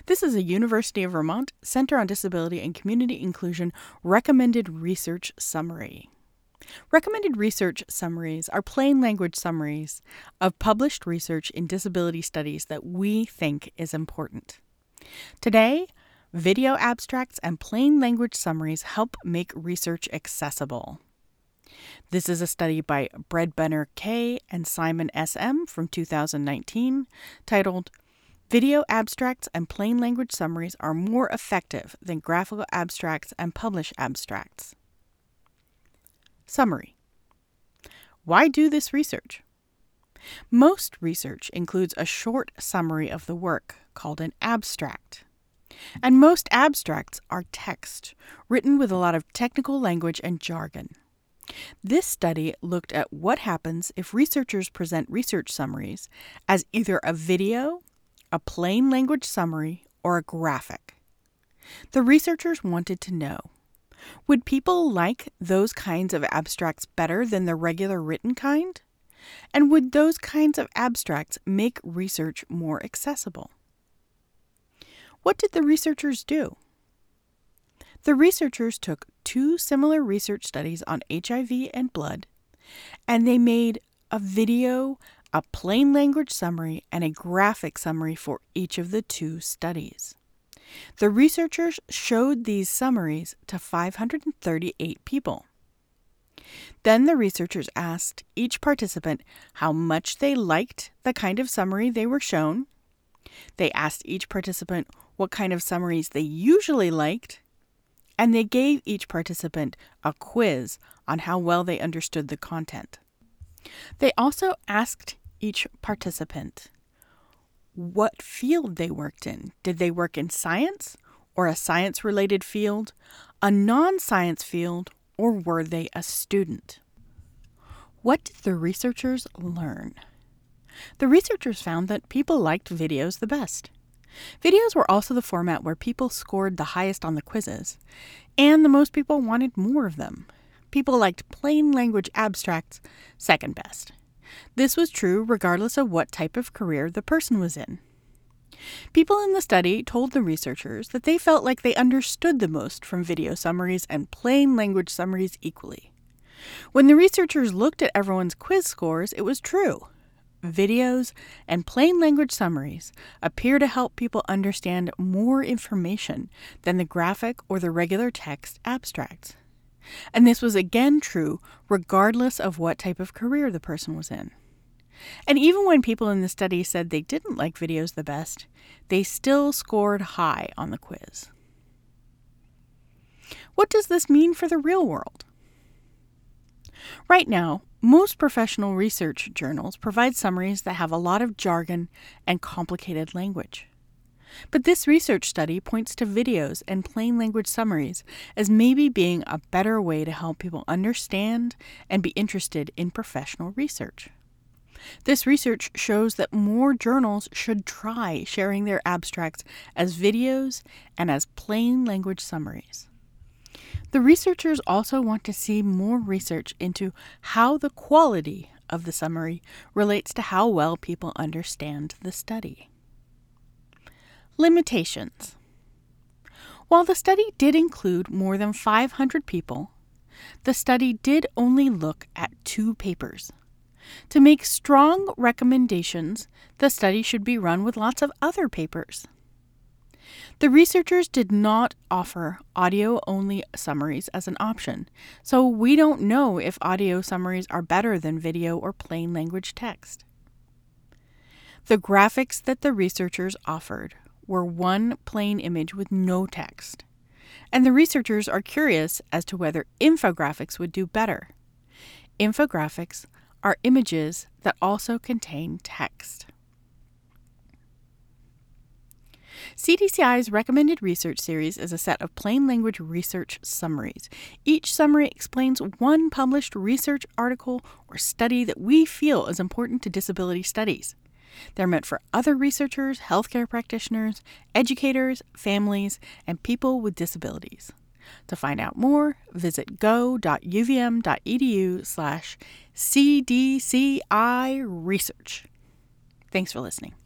This is a University of Vermont Center on Disability and Community Inclusion recommended research summary. Recommended research summaries are plain language summaries of published research in disability studies that we think is important. Today, video abstracts and plain language summaries help make research accessible. This is a study by Bredbenner K. and Simon S.M. from 2019 titled Video Abstracts and Plain Language Summaries Are More Effective Than Graphical Abstracts and Published Abstracts. Summary. Why do this research? Most research includes a short summary of the work called an abstract. And most abstracts are text, written with a lot of technical language and jargon. This study looked at what happens if researchers present research summaries as either a video, a plain language summary, or a graphic. The researchers wanted to know, would people like those kinds of abstracts better than the regular written kind? And would those kinds of abstracts make research more accessible? What did the researchers do? The researchers took two similar research studies on HIV and blood, and they made a video, a plain language summary, and a graphic summary for each of the two studies. The researchers showed these summaries to 538 people. Then the researchers asked each participant how much they liked the kind of summary they were shown. They asked each participant what kind of summaries they usually liked, and they gave each participant a quiz on how well they understood the content. They also asked each participant what field they worked in. Did they work in science, or a science-related field, a non-science field, or were they a student? What did the researchers learn? The researchers found that people liked videos the best. Videos were also the format where people scored the highest on the quizzes, and the most people wanted more of them. People liked plain language abstracts second best. This was true regardless of what type of career the person was in. People in the study told the researchers that they felt like they understood the most from video summaries and plain language summaries equally. When the researchers looked at everyone's quiz scores, it was true. Videos and plain language summaries appear to help people understand more information than the graphic or the regular text abstracts. And this was again true regardless of what type of career the person was in. And even when people in the study said they didn't like videos the best, they still scored high on the quiz. What does this mean for the real world? Right now, most professional research journals provide summaries that have a lot of jargon and complicated language. But this research study points to videos and plain language summaries as maybe being a better way to help people understand and be interested in professional research. This research shows that more journals should try sharing their abstracts as videos and as plain language summaries. The researchers also want to see more research into how the quality of the summary relates to how well people understand the study. Limitations. While the study did include more than 500 people, the study did only look at 2 papers. To make strong recommendations, the study should be run with lots of other papers. The researchers did not offer audio-only summaries as an option, so we don't know if audio summaries are better than video or plain language text. The graphics that the researchers offered were one plain image with no text, and the researchers are curious as to whether infographics would do better. Infographics are images that also contain text. CDCI's recommended research series is a set of plain language research summaries. Each summary explains one published research article or study that we feel is important to disability studies. They're meant for other researchers, healthcare practitioners, educators, families, and people with disabilities. To find out more, visit go.uvm.edu/CDCI research. Thanks for listening.